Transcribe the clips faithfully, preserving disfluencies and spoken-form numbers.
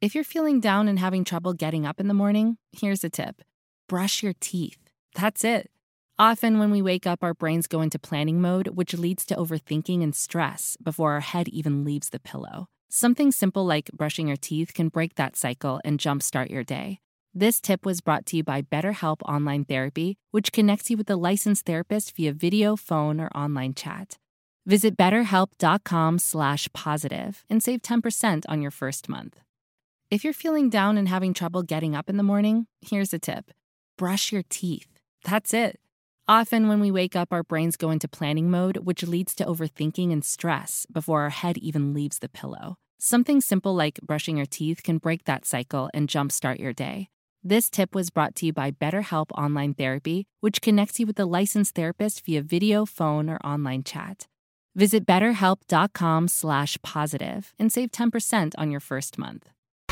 If you're feeling down and having trouble getting up in the morning, here's a tip. Brush your teeth. That's it. Often when we wake up, our brains go into planning mode, which leads to overthinking and stress before our head even leaves the pillow. Something simple like brushing your teeth can break that cycle and jumpstart your day. This tip was brought to you by BetterHelp Online Therapy, which connects you with a licensed therapist via video, phone, or online chat. Visit betterhelp.com slash positive and save ten percent on your first month. If you're feeling down and having trouble getting up in the morning, here's a tip. Brush your teeth. That's it. Often when we wake up, our brains go into planning mode, which leads to overthinking and stress before our head even leaves the pillow. Something simple like brushing your teeth can break that cycle and jumpstart your day. This tip was brought to you by BetterHelp Online Therapy, which connects you with a licensed therapist via video, phone, or online chat. Visit betterhelp.com slash positive and save ten percent on your first month.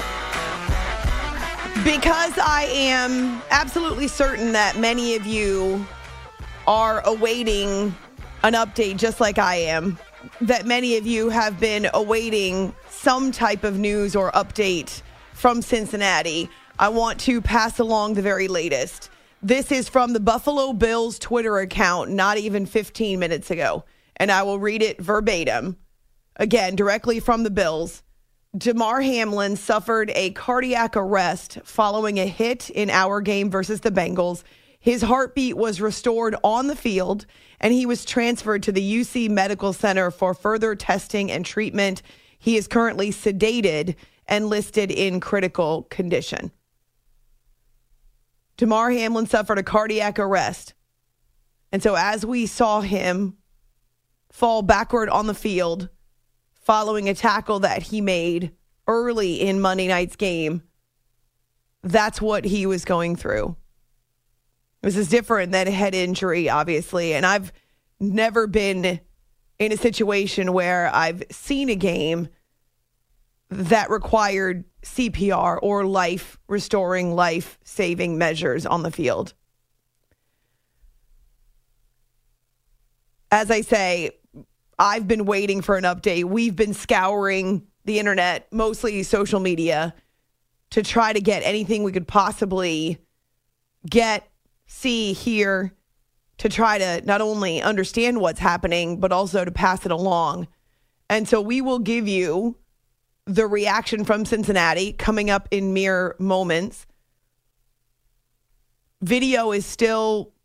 Because I am absolutely certain that many of you are awaiting an update just like I am, that many of you have been awaiting some type of news or update from Cincinnati, I want to pass along the very latest. This is from the Buffalo Bills Twitter account not even fifteen minutes ago, and I will read it verbatim. Again, directly from the Bills. Damar Hamlin suffered a cardiac arrest following a hit in our game versus the Bengals. His heartbeat was restored on the field, and he was transferred to the U C Medical Center for further testing and treatment. He is currently sedated and listed in critical condition. Damar Hamlin suffered a cardiac arrest. And so as we saw him fall backward on the field following a tackle that he made early in Monday night's game, that's what he was going through. This is different than a head injury, obviously. And I've never been in a situation where I've seen a game that required C P R or life-restoring, life-saving measures on the field. As I say, I've been waiting for an update. We've been scouring the internet, mostly social media, to try to get anything we could possibly get, see, hear, to try to not only understand what's happening, but also to pass it along. And so we will give you the reaction from Cincinnati coming up in mere moments. Video is still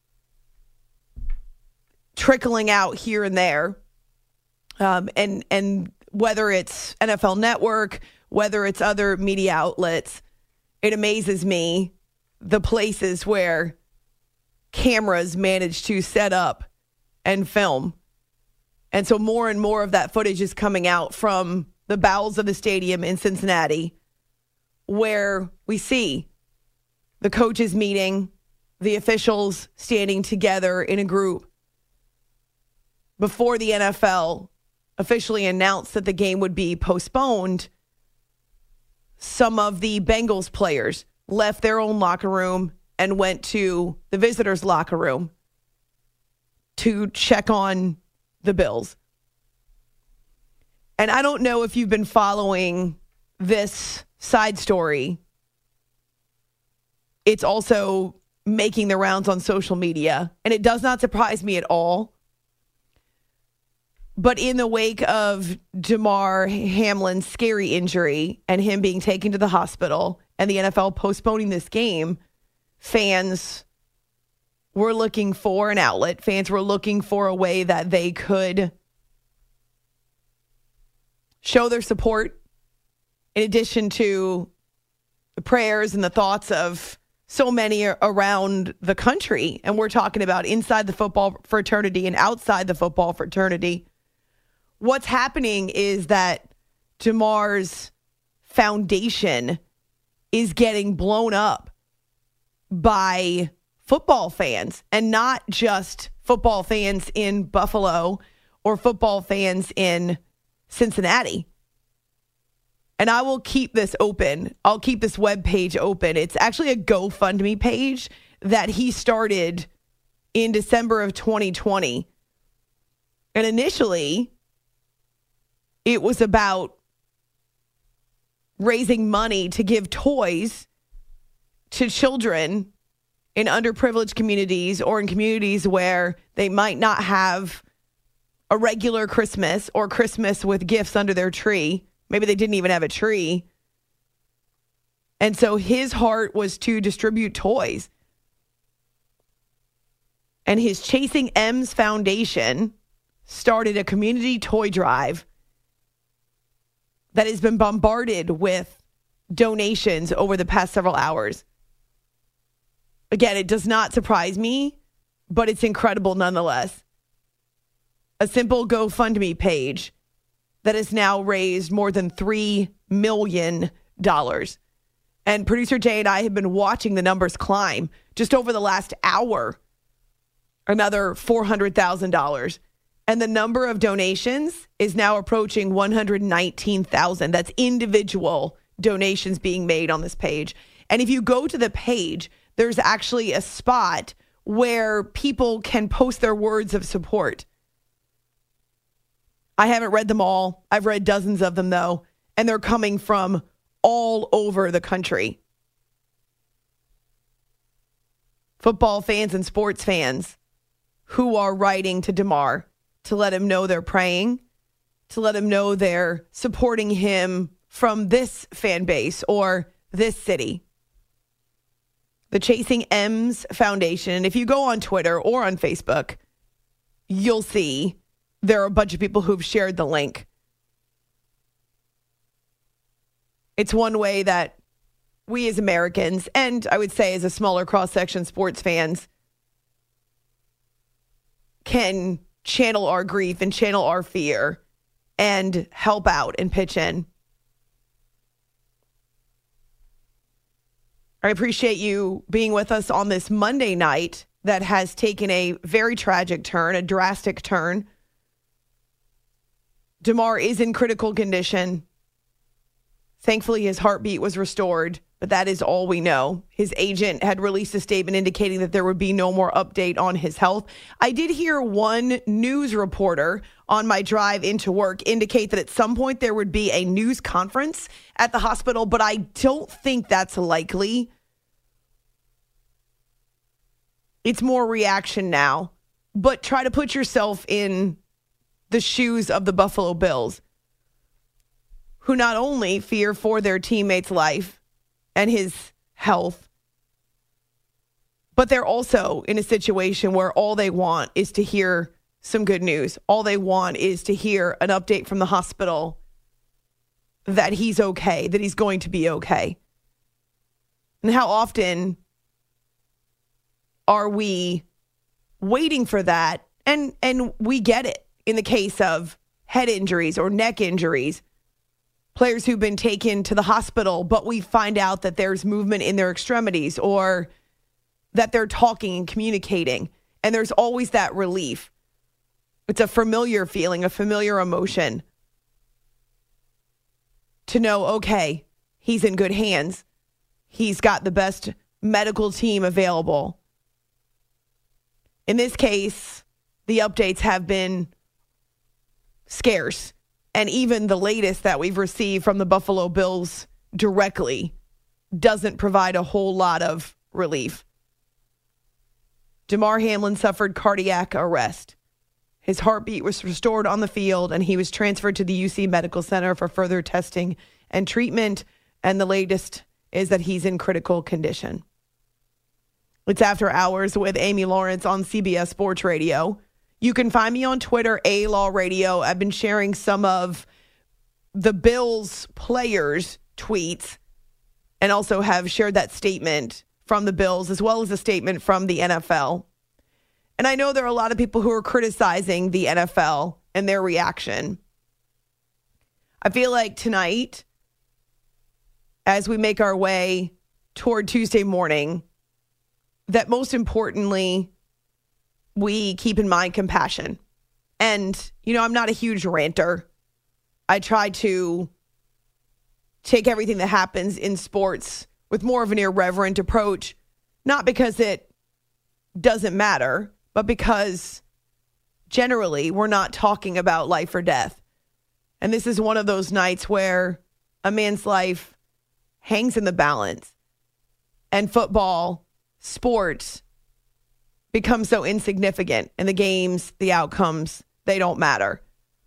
trickling out here and there. Um, and, and whether it's N F L Network, whether it's other media outlets, it amazes me the places where cameras manage to set up and film. And so more and more of that footage is coming out from the bowels of the stadium in Cincinnati, where we see the coaches meeting, the officials standing together in a group before the N F L officially announced that the game would be postponed. Some of the Bengals players left their own locker room and went to the visitors' locker room to check on the Bills. And I don't know if you've been following this side story. It's also making the rounds on social media, and it does not surprise me at all. But in the wake of Damar Hamlin's scary injury and him being taken to the hospital and the N F L postponing this game, fans were looking for an outlet. Fans were looking for a way that they could show their support, in addition to the prayers and the thoughts of so many around the country. And we're talking about inside the football fraternity and outside the football fraternity. What's happening is that Damar's foundation is getting blown up by football fans, and not just football fans in Buffalo or football fans in Cincinnati. And I will keep this open. I'll keep this webpage open. It's actually a GoFundMe page that he started in December of twenty twenty. And initially, it was about raising money to give toys to children in underprivileged communities or in communities where they might not have a regular Christmas or Christmas with gifts under their tree. Maybe they didn't even have a tree. And so his heart was to distribute toys. And his Chasing M's Foundation started a community toy drive that has been bombarded with donations over the past several hours. Again, it does not surprise me, but it's incredible nonetheless. A simple GoFundMe page that has now raised more than three million dollars. And producer Jay and I have been watching the numbers climb just over the last hour. Another four hundred thousand dollars. And the number of donations is now approaching one hundred nineteen thousand. That's individual donations being made on this page. And if you go to the page, there's actually a spot where people can post their words of support. I haven't read them all. I've read dozens of them, though, and they're coming from all over the country. Football fans and sports fans who are writing to DeMar to let him know they're praying, to let him know they're supporting him from this fan base or this city. The Chasing M's Foundation, and if you go on Twitter or on Facebook, you'll see there are a bunch of people who've shared the link. It's one way that we as Americans, and I would say as a smaller cross-section sports fans, can channel our grief and channel our fear and help out and pitch in. I appreciate you being with us on this Monday night that has taken a very tragic turn, a drastic turn. DeMar is in critical condition. Thankfully, his heartbeat was restored, but that is all we know. His agent had released a statement indicating that there would be no more update on his health. I did hear one news reporter on my drive into work indicate that at some point there would be a news conference at the hospital, but I don't think that's likely. It's more reaction now, but try to put yourself in the shoes of the Buffalo Bills, who not only fear for their teammate's life and his health, but they're also in a situation where all they want is to hear some good news. All they want is to hear an update from the hospital that he's okay, that he's going to be okay. And how often are we waiting for that? And and we get it in the case of head injuries or neck injuries. Players who've been taken to the hospital, but we find out that there's movement in their extremities or that they're talking and communicating. And there's always that relief. It's a familiar feeling, a familiar emotion to know, okay, he's in good hands. He's got the best medical team available. In this case, the updates have been scarce. And even the latest that we've received from the Buffalo Bills directly doesn't provide a whole lot of relief. Damar Hamlin suffered cardiac arrest. His heartbeat was restored on the field, and he was transferred to the U C Medical Center for further testing and treatment. And the latest is that he's in critical condition. It's After Hours with Amy Lawrence on C B S Sports Radio. You can find me on Twitter, A Law Radio. I've been sharing some of the Bills players' tweets and also have shared that statement from the Bills as well as a statement from the N F L. And I know there are a lot of people who are criticizing the N F L and their reaction. I feel like tonight, as we make our way toward Tuesday morning, that most importantly, we keep in mind compassion. And, you know, I'm not a huge ranter. I try to take everything that happens in sports with more of an irreverent approach, not because it doesn't matter, but because generally we're not talking about life or death. And this is one of those nights where a man's life hangs in the balance and football, sports become so insignificant, and the games, the outcomes, they don't matter.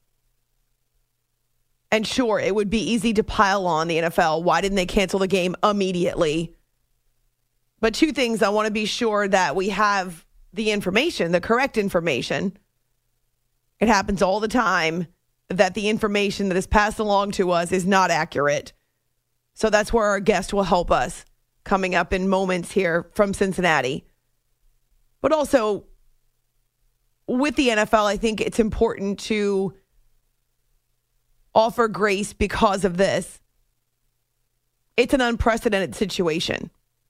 And sure, it would be easy to pile on the N F L. Why didn't they cancel the game immediately? But two things, I want to be sure that we have the information, the correct information. It happens all the time that the information that is passed along to us is not accurate. So that's where our guest will help us coming up in moments here from Cincinnati. But also, with the N F L, I think it's important to offer grace because of this. It's an unprecedented situation.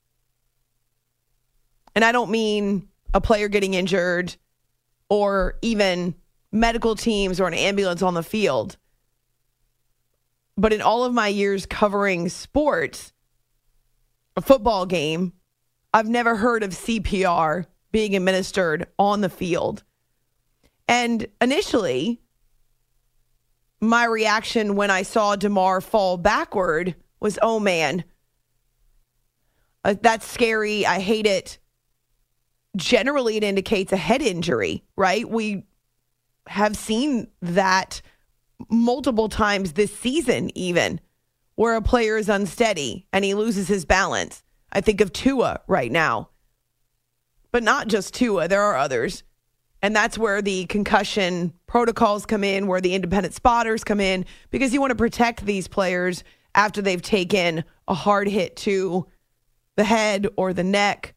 And I don't mean a player getting injured or even medical teams or an ambulance on the field. But in all of my years covering sports, a football game, I've never heard of C P R being administered on the field. And initially, my reaction when I saw Damar fall backward was, oh man, uh, that's scary. I hate it. Generally, it indicates a head injury, right? We have seen that multiple times this season, even, where a player is unsteady and he loses his balance. I think of Tua right now. But not just Tua, there are others. And that's where the concussion protocols come in, where the independent spotters come in, because you want to protect these players after they've taken a hard hit to the head or the neck,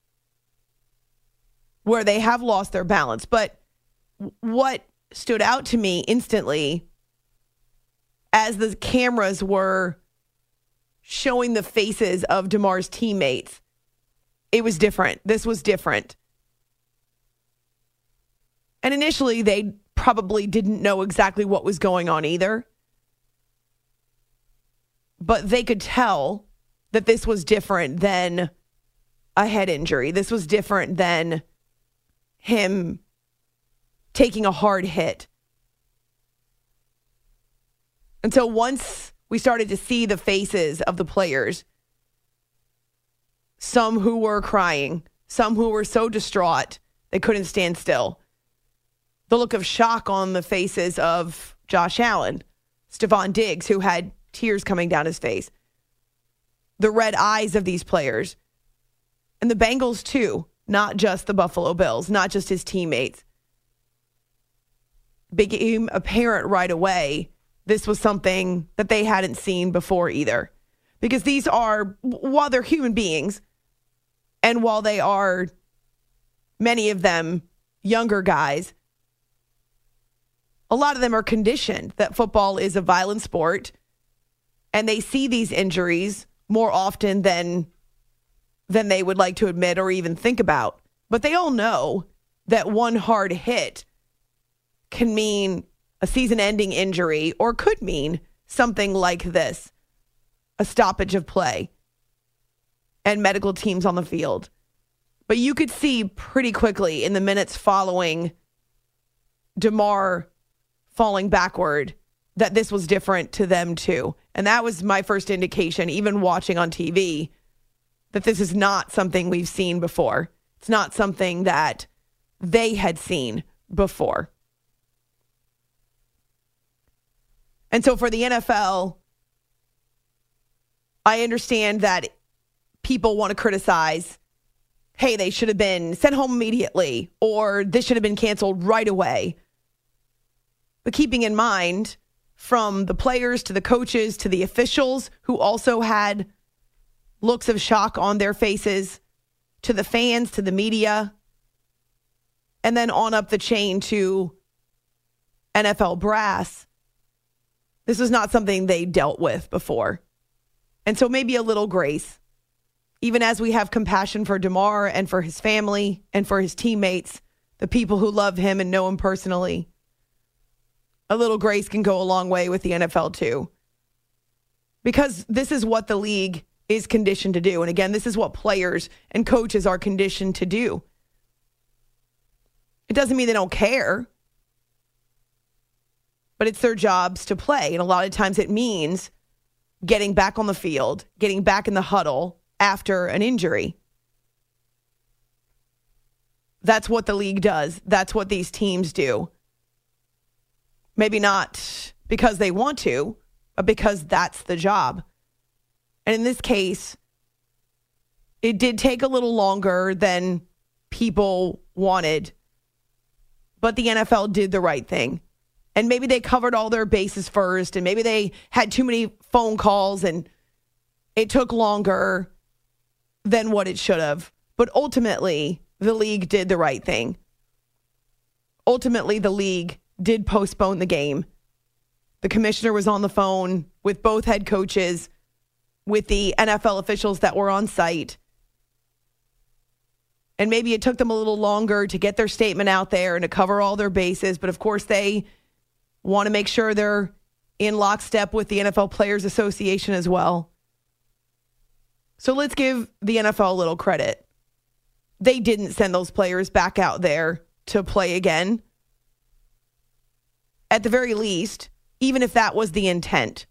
where they have lost their balance. But what stood out to me instantly as the cameras were showing the faces of Damar's teammates, it was different. This was different. And initially, they probably didn't know exactly what was going on either. But they could tell that this was different than a head injury. This was different than him taking a hard hit. And so once we started to see the faces of the players, some who were crying, some who were so distraught they couldn't stand still. The look of shock on the faces of Josh Allen, Stephon Diggs, who had tears coming down his face. The red eyes of these players. And the Bengals too, not just the Buffalo Bills, not just his teammates. Became apparent right away this was something that they hadn't seen before either. Because these are, while they're human beings, and while they are, many of them, younger guys, a lot of them are conditioned that football is a violent sport, and they see these injuries more often than, than they would like to admit or even think about. But they all know that one hard hit can mean a season-ending injury or could mean something like this, a stoppage of play and medical teams on the field. But you could see pretty quickly in the minutes following Damar falling backward that this was different to them too. And that was my first indication, even watching on T V, that this is not something we've seen before. It's not something that they had seen before. And so for the N F L, I understand that people want to criticize, hey, they should have been sent home immediately, or this should have been canceled right away. But keeping in mind, from the players to the coaches to the officials who also had looks of shock on their faces, to the fans, to the media, and then on up the chain to N F L brass, this was not something they dealt with before. And so maybe a little grace, even as we have compassion for Damar and for his family and for his teammates, the people who love him and know him personally. A little grace can go a long way with the N F L too. Because this is what the league is conditioned to do. And again, this is what players and coaches are conditioned to do. It doesn't mean they don't care, but it's their jobs to play. And a lot of times it means getting back on the field, getting back in the huddle after an injury. That's what the league does. That's what these teams do. Maybe not because they want to, but because that's the job. And in this case, it did take a little longer than people wanted, but the N F L did the right thing. And maybe they covered all their bases first, and maybe they had too many phone calls, and it took longer than what it should have. But ultimately, the league did the right thing. Ultimately, the league did postpone the game. The commissioner was on the phone with both head coaches, with the N F L officials that were on site. And maybe it took them a little longer to get their statement out there and to cover all their bases. But of course, they want to make sure they're in lockstep with the N F L Players Association as well. So let's give the N F L a little credit. They didn't send those players back out there to play again. At the very least, even if that was the intent,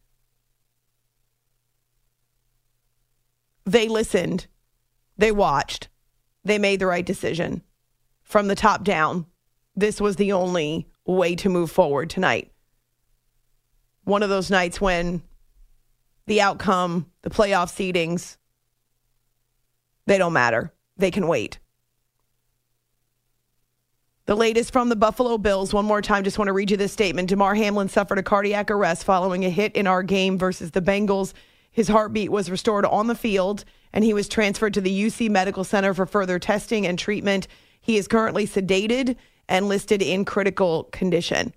they listened, they watched, they made the right decision. From the top down, this was the only way to move forward tonight. One of those nights when the outcome, the playoff seedings, they don't matter. They can wait. The latest from the Buffalo Bills. One more time, just want to read you this statement. Damar Hamlin suffered a cardiac arrest following a hit in our game versus the Bengals. His heartbeat was restored on the field, and he was transferred to the U C Medical Center for further testing and treatment. He is currently sedated and listed in critical condition.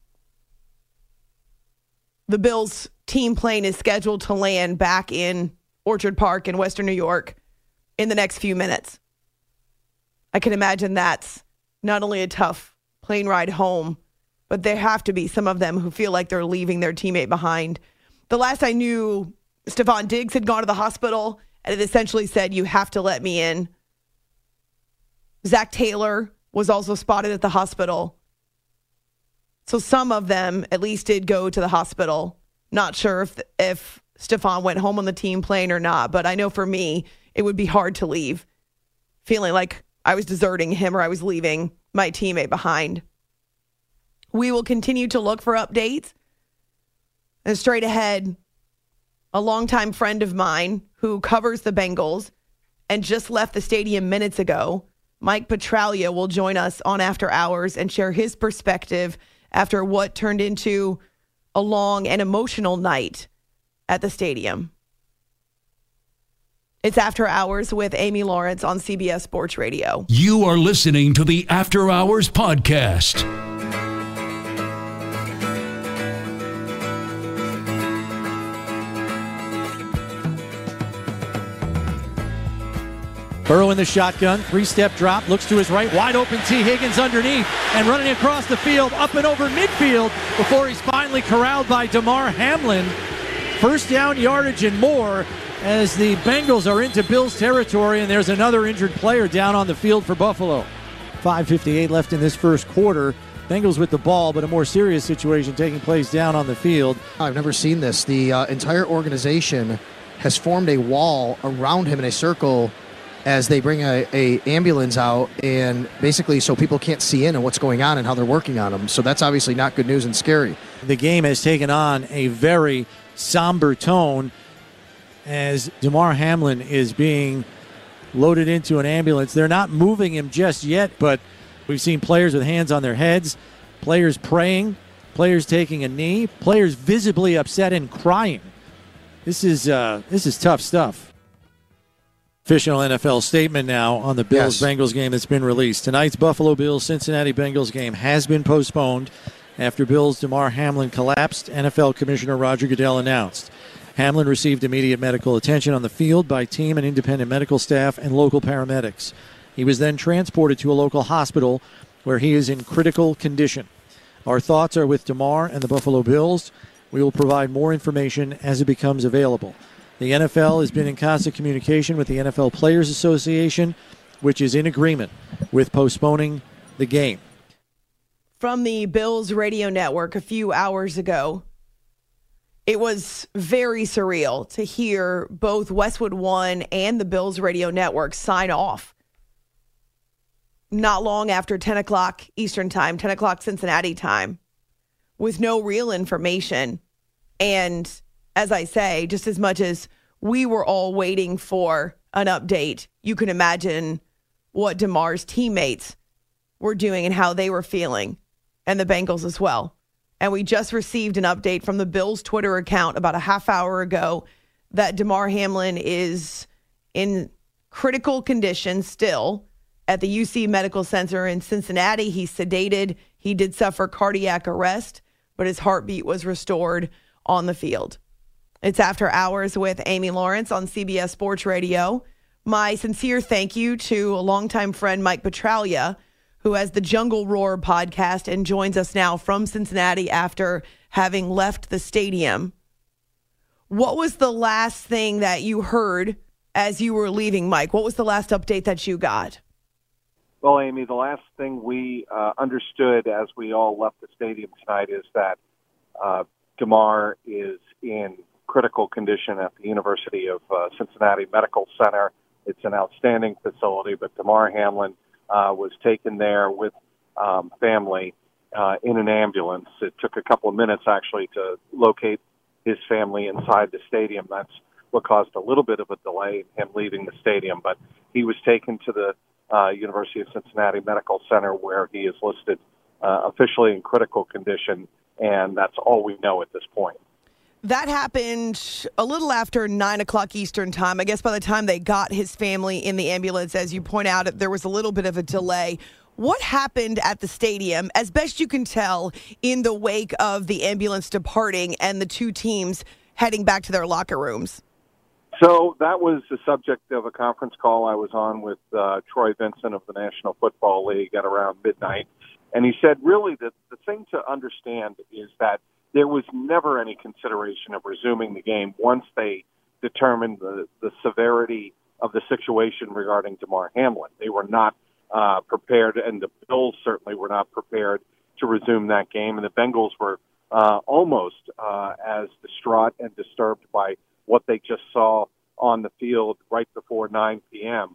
The Bills' team plane is scheduled to land back in Orchard Park in Western New York in the next few minutes. I can imagine that's not only a tough plane ride home, but there have to be some of them who feel like they're leaving their teammate behind. The last I knew, Stephon Diggs had gone to the hospital, and it essentially said, you have to let me in. Zach Taylor was also spotted at the hospital. So some of them at least did go to the hospital. Not sure if if Stephon went home on the team plane or not, but I know for me, it would be hard to leave, feeling like I was deserting him or I was leaving my teammate behind. We will continue to look for updates. And straight ahead, a longtime friend of mine who covers the Bengals and just left the stadium minutes ago, Mike Petraglia, will join us on After Hours and share his perspective after what turned into a long and emotional night at the stadium. It's After Hours with Amy Lawrence on C B S Sports Radio. You are listening to the After Hours podcast. Burrow in the shotgun, three-step drop, looks to his right, wide open T. Higgins underneath, and running across the field, up and over midfield, before he's finally corralled by Damar Hamlin. First down yardage and more as the Bengals are into Bills territory, and there's another injured player down on the field for Buffalo. five fifty-eight left in this first quarter. Bengals with the ball, but a more serious situation taking place down on the field. I've never seen this. The uh, entire organization has formed a wall around him in a circle as they bring a, a ambulance out, and basically so people can't see in on what's going on and how they're working on him. So that's obviously not good news and scary. The game has taken on a very somber tone as Damar Hamlin is being loaded into an ambulance. They're not moving him just yet, but we've seen players with hands on their heads, players praying, players taking a knee, players visibly upset and crying. This is uh, this is tough stuff. Official N F L statement now on the Bills-Bengals yes. game that's been released. Tonight's Buffalo Bills-Cincinnati Bengals game has been postponed after Bills' Damar Hamlin collapsed, N F L Commissioner Roger Goodell announced. Hamlin received immediate medical attention on the field by team and independent medical staff and local paramedics. He was then transported to a local hospital where he is in critical condition. Our thoughts are with Damar and the Buffalo Bills. We will provide more information as it becomes available. The N F L has been in constant communication with the N F L Players Association, which is in agreement with postponing the game. From the Bills radio network a few hours ago, It was very surreal to hear both Westwood One and the Bills radio network sign off not long after ten o'clock Eastern time, ten o'clock Cincinnati time, with no real information. And as I say, just as much as we were all waiting for an update, you can imagine what DeMar's teammates were doing and how they were feeling, and the Bengals as well. And we just received an update from the Bills Twitter account about a half hour ago that DeMar Hamlin is in critical condition still at the U C Medical Center in Cincinnati. He's sedated. He did suffer cardiac arrest, but his heartbeat was restored on the field. It's After Hours with Amy Lawrence on C B S Sports Radio. My sincere thank you to a longtime friend, Mike Petraglia, who has the Jungle Roar podcast and joins us now from Cincinnati after having left the stadium. What was the last thing that you heard as you were leaving, Mike? What was the last update that you got? Well, Amy, the last thing we uh, understood as we all left the stadium tonight is that uh, DeMar is in critical condition at the University of uh, Cincinnati Medical Center. It's an outstanding facility, but DeMar Hamlin uh, was taken there with um, family uh, in an ambulance. It took a couple of minutes, actually, to locate his family inside the stadium. That's what caused a little bit of a delay in him leaving the stadium, but he was taken to the uh, University of Cincinnati Medical Center, where he is listed uh, officially in critical condition, and that's all we know at this point. That happened a little after nine o'clock Eastern time. I guess by the time they got his family in the ambulance, as you point out, there was a little bit of a delay. What happened at the stadium, as best you can tell, in the wake of the ambulance departing and the two teams heading back to their locker rooms? So that was the subject of a conference call I was on with uh, Troy Vincent of the National Football League at around midnight. And he said, really, the, the thing to understand is that there was never any consideration of resuming the game once they determined the, the severity of the situation regarding DeMar Hamlin. They were not uh, prepared, and the Bills certainly were not prepared to resume that game. And the Bengals were uh, almost uh, as distraught and disturbed by what they just saw on the field right before nine p.m.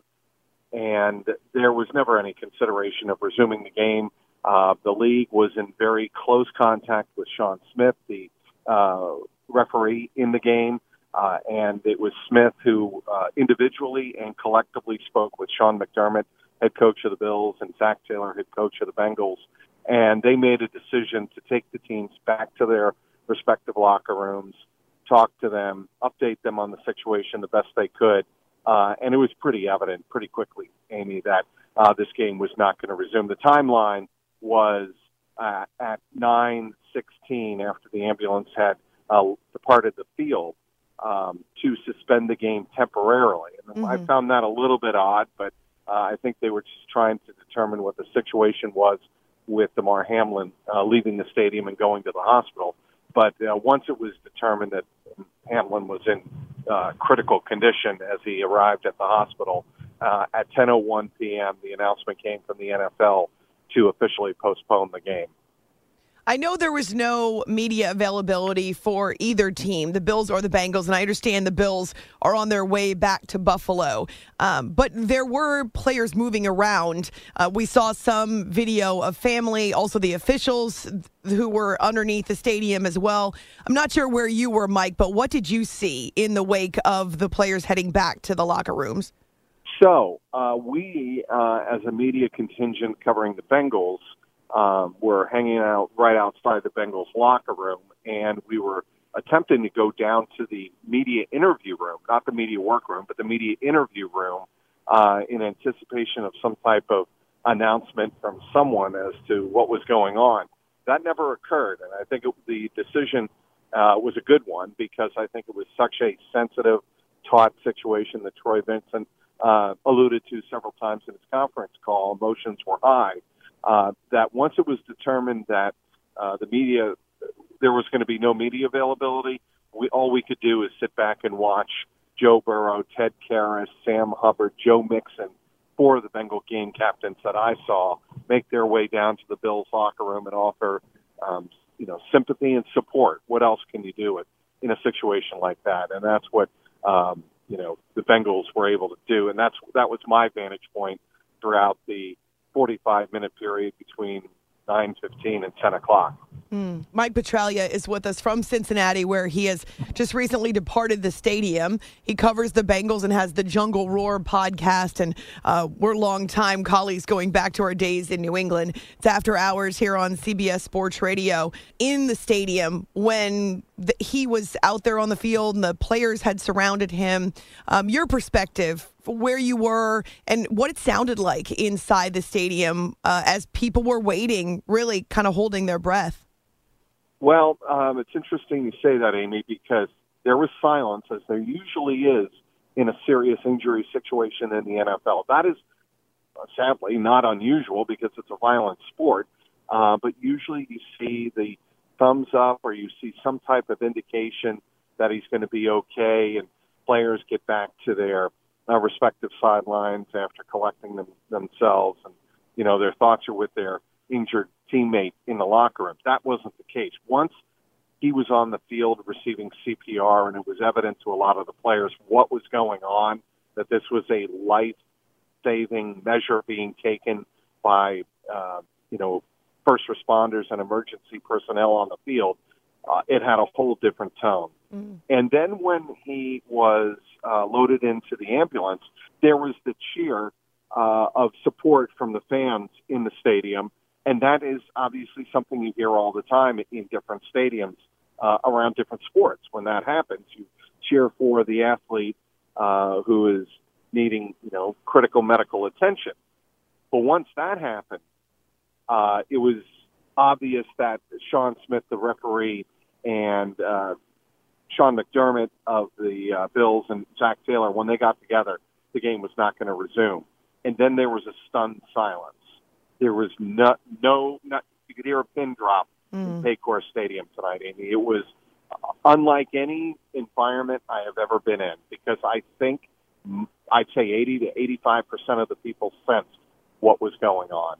And there was never any consideration of resuming the game. Uh, the league was in very close contact with Sean Smith, the uh, referee in the game, uh, and it was Smith who uh, individually and collectively spoke with Sean McDermott, head coach of the Bills, and Zach Taylor, head coach of the Bengals, and they made a decision to take the teams back to their respective locker rooms, talk to them, update them on the situation the best they could, uh, and it was pretty evident pretty quickly, Amy, that uh, this game was not going to resume. The timeline was uh, at nine sixteen after the ambulance had uh, departed the field um, to suspend the game temporarily. And mm-hmm. I found that a little bit odd, but uh, I think they were just trying to determine what the situation was with DeMar Hamlin uh, leaving the stadium and going to the hospital. But uh, once it was determined that Hamlin was in uh, critical condition as he arrived at the hospital, uh, at ten oh one p.m., the announcement came from the N F L to officially postpone the game. I know there was no media availability for either team, the Bills or the Bengals, and I understand the Bills are on their way back to Buffalo. Um, but there were players moving around. Uh, we saw some video of family, also the officials who were underneath the stadium as well. I'm not sure where you were, Mike, but what did you see in the wake of the players heading back to the locker rooms? So uh, we, uh, as a media contingent covering the Bengals, um, were hanging out right outside the Bengals locker room, and we were attempting to go down to the media interview room, not the media workroom, but the media interview room, uh, in anticipation of some type of announcement from someone as to what was going on. That never occurred, and I think it, the decision uh, was a good one because I think it was such a sensitive, taut situation that Troy Vincent Uh, alluded to several times in his conference call. Emotions were high. Uh, that once it was determined that uh, the media, there was going to be no media availability, we, all we could do is sit back and watch Joe Burrow, Ted Karras, Sam Hubbard, Joe Mixon, four of the Bengal game captains that I saw, make their way down to the Bills locker room and offer, um, you know, sympathy and support. What else can you do at in a situation like that. And that's what, um, you know, the Bengals were able to do. And that's that was my vantage point throughout the forty-five minute period between nine fifteen and ten o'clock. Mm. Mike Petraglia is with us from Cincinnati, where he has just recently departed the stadium. He covers the Bengals and has the Jungle Roar podcast, and uh, we're longtime colleagues going back to our days in New England. It's After Hours here on C B S Sports Radio. In the stadium, when the, he was out there on the field and the players had surrounded him, um, your perspective, where you were and what it sounded like inside the stadium uh, as people were waiting, really kind of holding their breath. Well, um, it's interesting you say that, Amy, because there was silence, as there usually is in a serious injury situation in the N F L. That is, uh, sadly, not unusual because it's a violent sport, uh, but usually you see the thumbs up or you see some type of indication that he's going to be okay, and players get back to their uh, respective sidelines after collecting them themselves, and, you know, their thoughts are with their injured teammate in the locker room. That wasn't the case. Once he was on the field receiving C P R, and it was evident to a lot of the players what was going on, that this was a life-saving measure being taken by, uh, you know, first responders and emergency personnel on the field, uh, it had a whole different tone. Mm. And then when he was uh, loaded into the ambulance, there was the cheer uh, of support from the fans in the stadium. And that is obviously something you hear all the time in different stadiums uh, around different sports. When that happens, you cheer for the athlete uh, who is needing, you know, critical medical attention. But once that happened, uh, it was obvious that Sean Smith, the referee, and uh, Sean McDermott of the uh, Bills and Zach Taylor, when they got together, the game was not going to resume. And then there was a stunned silence. There was no, no not, you could hear a pin drop mm. in Paycor Stadium tonight, Amy. It was unlike any environment I have ever been in, because I think I'd say eighty to eighty-five percent of the people sensed what was going on.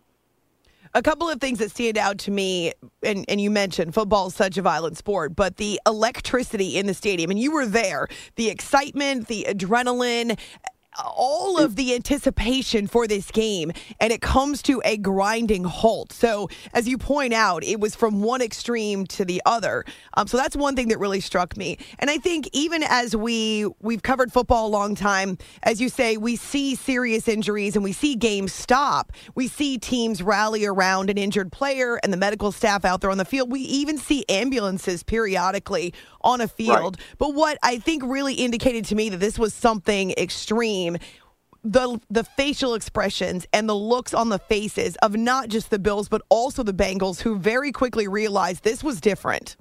A couple of things that stand out to me, and, and you mentioned football is such a violent sport, but the electricity in the stadium, and you were there, the excitement, the adrenaline, all of the anticipation for this game, and it comes to a grinding halt. So, as you point out, it was from one extreme to the other. Um, so that's one thing that really struck me. And I think even as we, we've covered football a long time, as you say, we see serious injuries and we see games stop. We see teams rally around an injured player and the medical staff out there on the field. We even see ambulances periodically on a field. Right. But what I think really indicated to me that this was something extreme, the the facial expressions and the looks on the faces of not just the Bills, but also the Bengals, who very quickly realized this was different.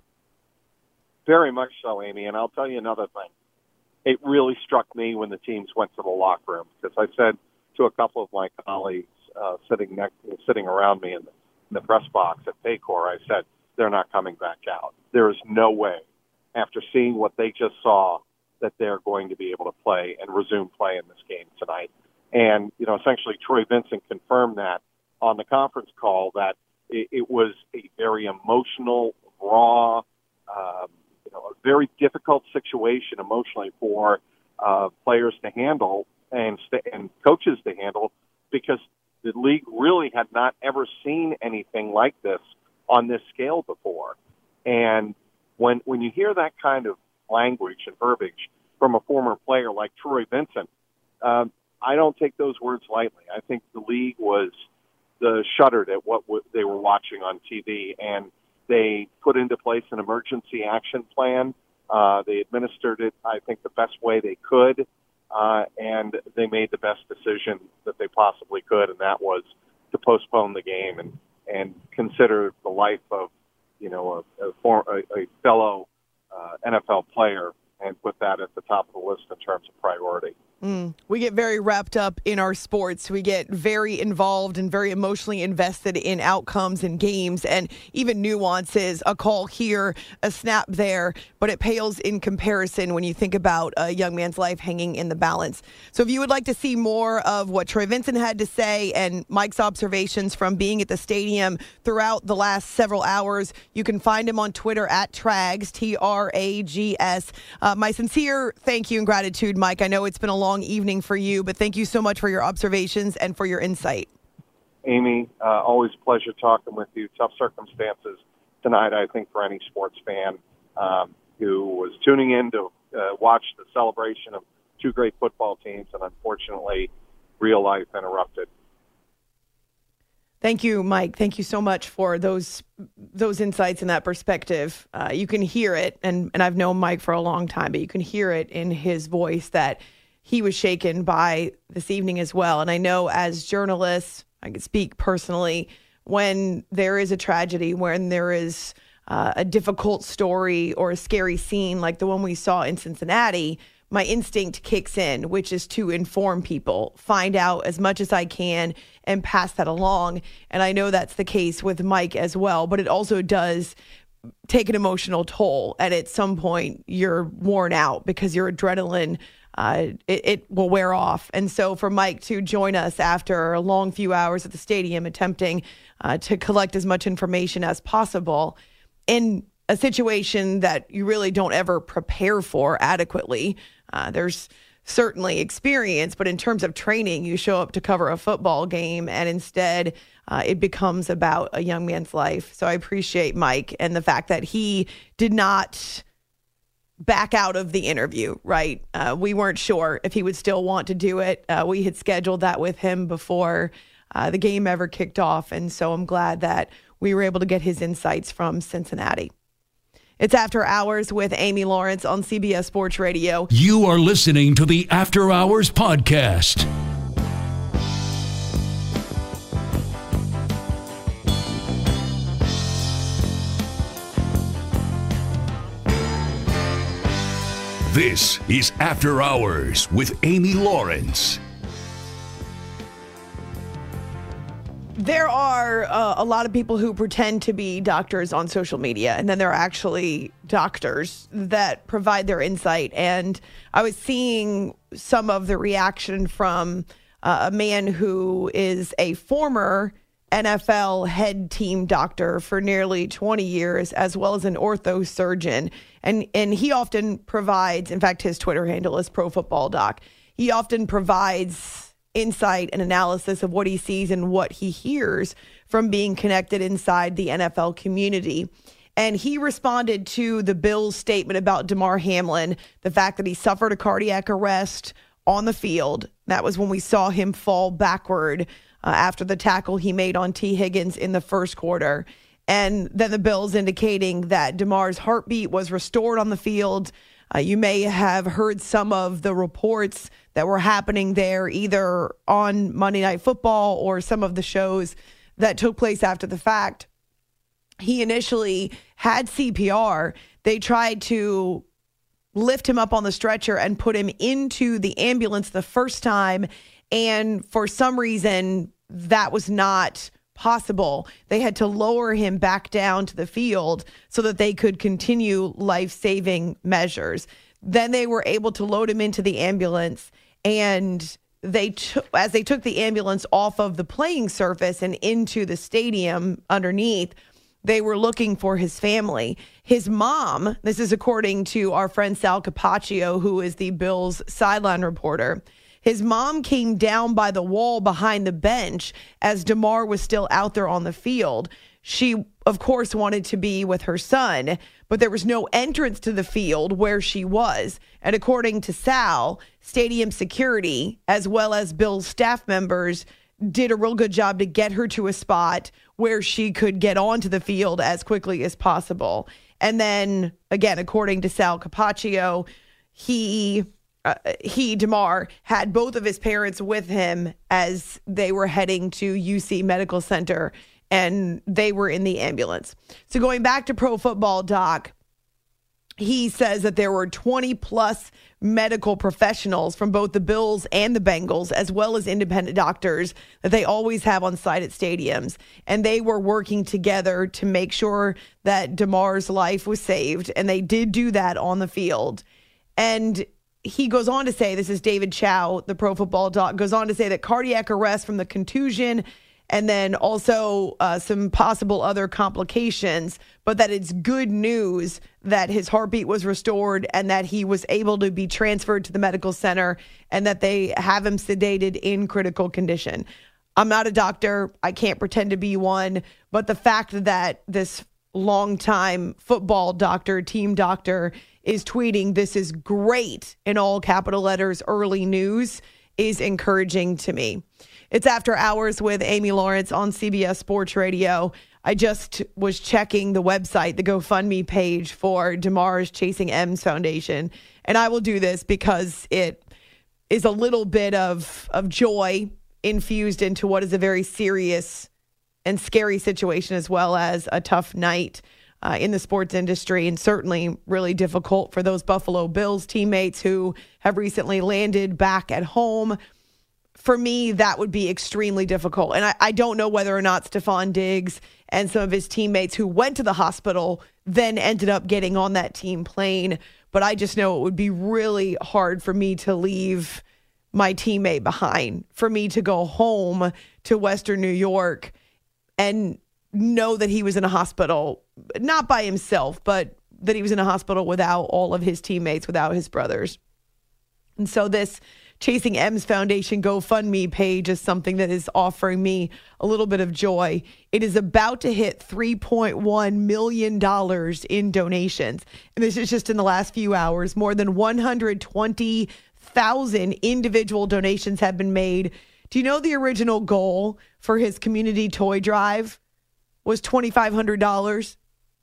Very much so, Amy. And I'll tell you another thing. It really struck me when the teams went to the locker room, because I said to a couple of my colleagues uh, sitting next, sitting around me in the, in the press box at Paycor, I said, they're not coming back out. There is no way, after seeing what they just saw, that they're going to be able to play and resume play in this game tonight. And, you know, essentially Troy Vincent confirmed that on the conference call, that it, it was a very emotional, raw, um, you know, a very difficult situation emotionally for uh, players to handle and, st- and coaches to handle, because the league really had not ever seen anything like this on this scale before. And when when you hear that kind of language and verbiage from a former player like Troy Vincent, um, I don't take those words lightly. I think the league was the shuddered at what w- they were watching on T V, and they put into place an emergency action plan. Uh, they administered it, I think, the best way they could, uh, and they made the best decision that they possibly could, and that was to postpone the game and, and consider the life of, you know, a, a, form, a, a fellow uh, N F L player, and put that at the top of the list in terms of priority. Mm. We get very wrapped up in our sports. We get very involved and very emotionally invested in outcomes and games and even nuances, a call here, a snap there, but it pales in comparison when you think about a young man's life hanging in the balance. So if you would like to see more of what Troy Vincent had to say and Mike's observations from being at the stadium throughout the last several hours, you can find him on Twitter at Trags, T R A G S. Uh, my sincere thank you and gratitude, Mike. I know it's been a long evening for you, but thank you so much for your observations and for your insight. Amy, uh, always a pleasure talking with you. Tough circumstances tonight, I think, for any sports fan um, who was tuning in to uh, watch the celebration of two great football teams, and unfortunately, real life interrupted. Thank you, Mike. Thank you so much for those those insights and that perspective. Uh, you can hear it, and, and I've known Mike for a long time, but you can hear it in his voice that he was shaken by this evening as well. And I know as journalists, I can speak personally, when there is a tragedy, when there is uh, a difficult story or a scary scene like the one we saw in Cincinnati, my instinct kicks in, which is to inform people, find out as much as I can and pass that along. And I know that's the case with Mike as well, but it also does take an emotional toll. And at some point, you're worn out because your adrenaline Uh, it, it will wear off. And so for Mike to join us after a long few hours at the stadium attempting uh, to collect as much information as possible in a situation that you really don't ever prepare for adequately. Uh, there's certainly experience, but in terms of training, you show up to cover a football game and instead uh, it becomes about a young man's life. So I appreciate Mike and the fact that he did not back out of the interview, right? Uh, we weren't sure if he would still want to do it. Uh, we had scheduled that with him before uh, the game ever kicked off. And so I'm glad that we were able to get his insights from Cincinnati. It's After Hours with Amy Lawrence on C B S Sports Radio. You are listening to the After Hours Podcast. This is After Hours with Amy Lawrence. There are uh, a lot of people who pretend to be doctors on social media, and then there are actually doctors that provide their insight. And I was seeing some of the reaction from uh, a man who is a former N F L head team doctor for nearly twenty years, as well as an ortho surgeon. And and he often provides, in fact, his Twitter handle is Pro Football Doc. He often provides insight and analysis of what he sees and what he hears from being connected inside the N F L community. And he responded to the Bills' statement about Damar Hamlin, the fact that he suffered a cardiac arrest on the field. That was when we saw him fall backward Uh, after the tackle he made on T. Higgins in the first quarter. And then the Bills indicating that Damar's heartbeat was restored on the field. Uh, you may have heard some of the reports that were happening there, either on Monday Night Football or some of the shows that took place after the fact. He initially had C P R. They tried to lift him up on the stretcher and put him into the ambulance the first time. And for some reason, that was not possible. They had to lower him back down to the field so that they could continue life-saving measures. Then they were able to load him into the ambulance, and they took, as they took the ambulance off of the playing surface and into the stadium underneath, they were looking for his family. His mom, this is according to our friend Sal Capaccio, who is the Bills sideline reporter. His mom came down by the wall behind the bench as Damar was still out there on the field. She, of course, wanted to be with her son, but there was no entrance to the field where she was. And according to Sal, stadium security, as well as Bills staff members, did a real good job to get her to a spot where she could get onto the field as quickly as possible. And then, again, according to Sal Capaccio, he... Uh, he, Damar, had both of his parents with him as they were heading to U C Medical Center, and they were in the ambulance. So going back to Pro Football Doc, he says that there were twenty plus medical professionals from both the Bills and the Bengals, as well as independent doctors that they always have on site at stadiums. And they were working together to make sure that Damar's life was saved. And they did do that on the field. And he goes on to say, this is David Chow, the Pro Football Doc, goes on to say that cardiac arrest from the contusion and then also uh, some possible other complications, but that it's good news that his heartbeat was restored and that he was able to be transferred to the medical center and that they have him sedated in critical condition. I'm not a doctor. I can't pretend to be one, but the fact that this longtime football doctor, team doctor, is tweeting, "This is great," in all capital letters, early news, is encouraging to me. It's After Hours with Amy Lawrence on C B S Sports Radio. I just was checking the website, the GoFundMe page for Damar's Chasing M's Foundation. And I will do this because it is a little bit of, of joy infused into what is a very serious and scary situation, as well as a tough night uh, in the sports industry, and certainly really difficult for those Buffalo Bills teammates who have recently landed back at home. For me, that would be extremely difficult. And I, I don't know whether or not Stephon Diggs and some of his teammates who went to the hospital then ended up getting on that team plane. But I just know it would be really hard for me to leave my teammate behind, for me to go home to Western New York and know that he was in a hospital, not by himself, but that he was in a hospital without all of his teammates, without his brothers. And so this Chasing M's Foundation GoFundMe page is something that is offering me a little bit of joy. It is about to hit three point one million dollars in donations. And this is just in the last few hours. More than one hundred twenty thousand individual donations have been made. Do you know the original goal for his community toy drive was twenty-five hundred dollars?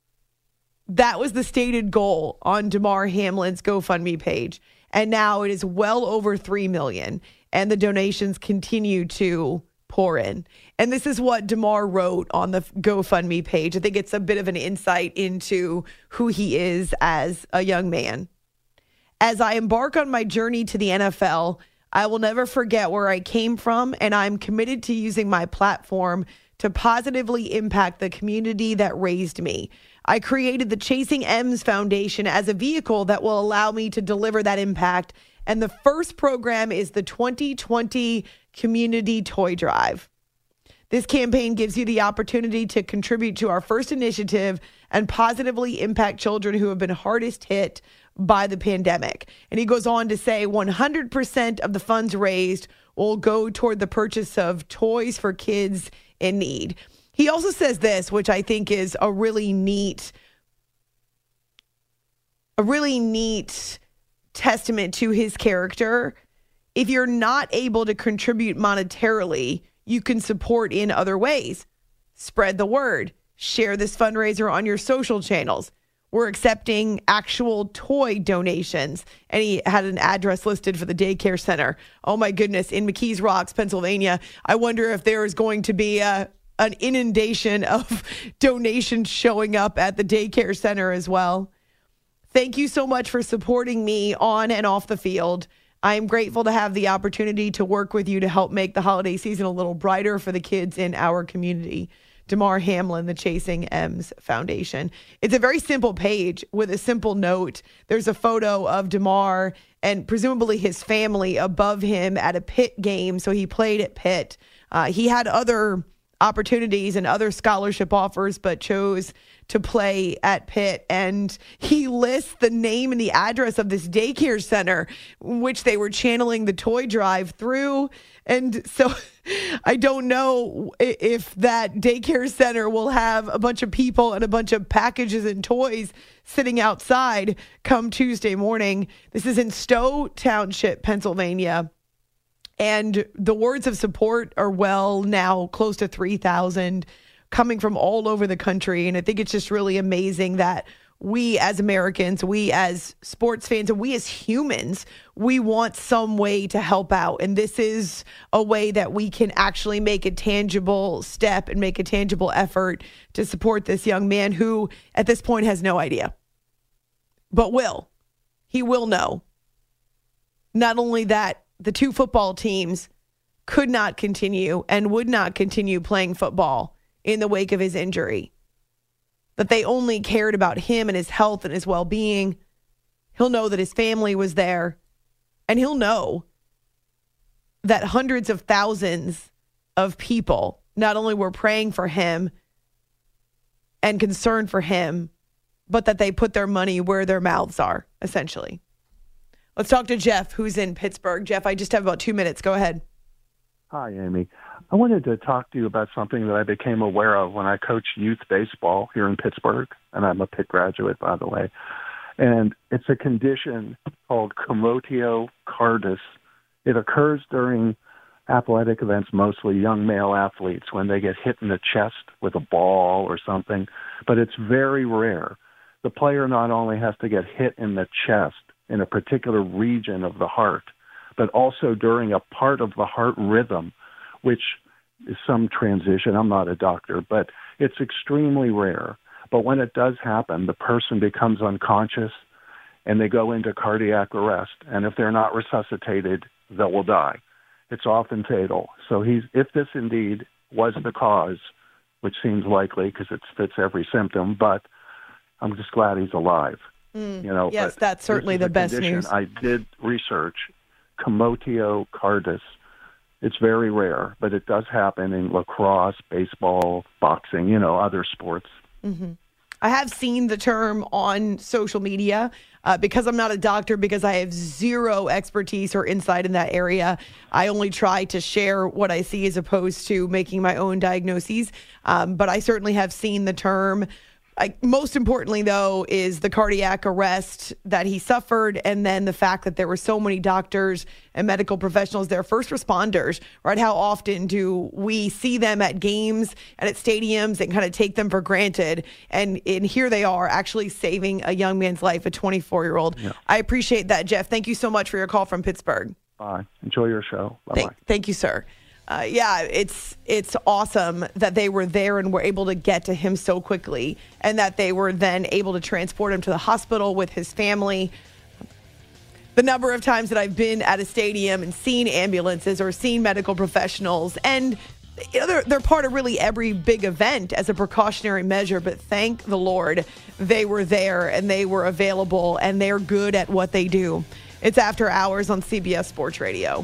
That was the stated goal on Damar Hamlin's GoFundMe page. And now it is well over three million dollars, and the donations continue to pour in. And this is what Damar wrote on the GoFundMe page. I think it's a bit of an insight into who he is as a young man. "As I embark on my journey to the N F L, I will never forget where I came from, and I'm committed to using my platform to positively impact the community that raised me. I created the Chasing M's Foundation as a vehicle that will allow me to deliver that impact. And the first program is the twenty twenty Community Toy Drive. This campaign gives you the opportunity to contribute to our first initiative and positively impact children who have been hardest hit by the pandemic." And he goes on to say one hundred percent of the funds raised will go toward the purchase of toys for kids in need. He also says this, which I think is a really neat, a really neat testament to his character. If you're not able to contribute monetarily, you can support in other ways. Spread the word. Share this fundraiser on your social channels. We're accepting actual toy donations. And he had an address listed for the daycare center. Oh my goodness, in McKees Rocks, Pennsylvania. I wonder if there is going to be a an inundation of donations showing up at the daycare center as well. "Thank you so much for supporting me on and off the field. I am grateful to have the opportunity to work with you to help make the holiday season a little brighter for the kids in our community." Damar Hamlin, the Chasing M's Foundation. It's a very simple page with a simple note. There's a photo of Damar and presumably his family above him at a Pitt game. So he played at Pitt. Uh, he had other opportunities and other scholarship offers, but chose to play at Pitt. And he lists the name and the address of this daycare center, which they were channeling the toy drive through. And so I don't know if that daycare center will have a bunch of people and a bunch of packages and toys sitting outside come Tuesday morning. This is in Stowe Township, Pennsylvania. And the words of support are well now close to three thousand coming from all over the country. And I think it's just really amazing that we as Americans, we as sports fans, and we as humans, we want some way to help out. And this is a way that we can actually make a tangible step and make a tangible effort to support this young man who at this point has no idea. but will. He will know. Not only that, the two football teams could not continue and would not continue playing football in the wake of his injury. That they only cared about him and his health and his well-being. He'll know that his family was there. And he'll know that hundreds of thousands of people not only were praying for him and concerned for him, but that they put their money where their mouths are, essentially. Let's talk to Jeff, who's in Pittsburgh. Jeff, I just have about two minutes. Go ahead. Hi, Amy. I wanted to talk to you about something that I became aware of when I coached youth baseball here in Pittsburgh, and I'm a Pitt graduate, by the way. And it's a condition called commotio cordis. It occurs during athletic events, mostly young male athletes, when they get hit in the chest with a ball or something, but it's very rare. The player not only has to get hit in the chest in a particular region of the heart, but also during a part of the heart rhythm, which is some transition. I'm not a doctor, but it's extremely rare. But when it does happen, the person becomes unconscious and they go into cardiac arrest. And if they're not resuscitated, they will die. It's often fatal. So he's, if this indeed was the cause, which seems likely because it fits every symptom, but I'm just glad he's alive. Mm, you know, yes, that's certainly the best news. I did research commotio cordis. It's very rare, but it does happen in lacrosse, baseball, boxing, you know, other sports. Mm-hmm. I have seen the term on social media uh, because I'm not a doctor, because I have zero expertise or insight in that area. I only try to share what I see as opposed to making my own diagnoses. Um, but I certainly have seen the term. I, most importantly, though, is the cardiac arrest that he suffered, and then the fact that there were so many doctors and medical professionals there, first responders, right? How often do we see them at games and at stadiums and kind of take them for granted? And, and here they are actually saving a young man's life, a twenty-four-year-old. Yeah. I appreciate that, Jeff. Thank you so much for your call from Pittsburgh. Bye. Enjoy your show. Bye-bye. Thank, thank you, sir. Uh, yeah, it's it's awesome that they were there and were able to get to him so quickly, and that they were then able to transport him to the hospital with his family. The number of times that I've been at a stadium and seen ambulances or seen medical professionals, and you know, they're, they're part of really every big event as a precautionary measure, but thank the Lord they were there and they were available and they're good at what they do. It's After Hours on C B S Sports Radio.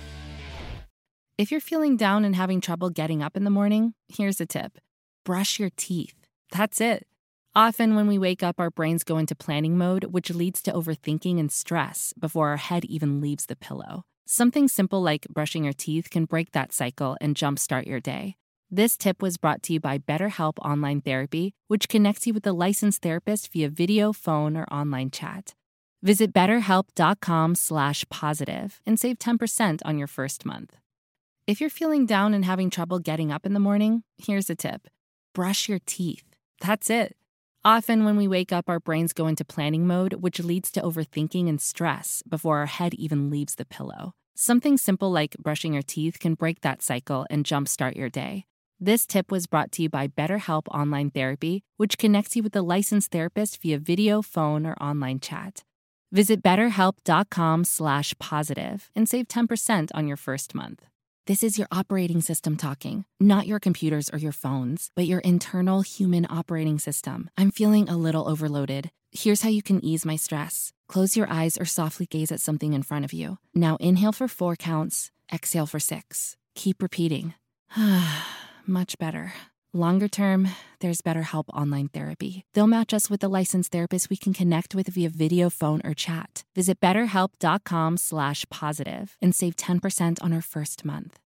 If you're feeling down and having trouble getting up in the morning, here's a tip. Brush your teeth. That's it. Often when we wake up, our brains go into planning mode, which leads to overthinking and stress before our head even leaves the pillow. Something simple like brushing your teeth can break that cycle and jumpstart your day. This tip was brought to you by BetterHelp Online Therapy, which connects you with a licensed therapist via video, phone, or online chat. Visit betterhelp.com slash positive and save ten percent on your first month. If you're feeling down and having trouble getting up in the morning, here's a tip. Brush your teeth. That's it. Often when we wake up, our brains go into planning mode, which leads to overthinking and stress before our head even leaves the pillow. Something simple like brushing your teeth can break that cycle and jumpstart your day. This tip was brought to you by BetterHelp Online Therapy, which connects you with a licensed therapist via video, phone, or online chat. Visit betterhelp.com slash positive and save ten percent on your first month. This is your operating system talking, not your computers or your phones, but your internal human operating system. I'm feeling a little overloaded. Here's how you can ease my stress. Close your eyes or softly gaze at something in front of you. Now inhale for four counts, exhale for six. Keep repeating. Much better. Longer term, there's BetterHelp Online Therapy. They'll match us with a licensed therapist we can connect with via video, phone, or chat. Visit betterhelp.com slash positive and save ten percent on our first month.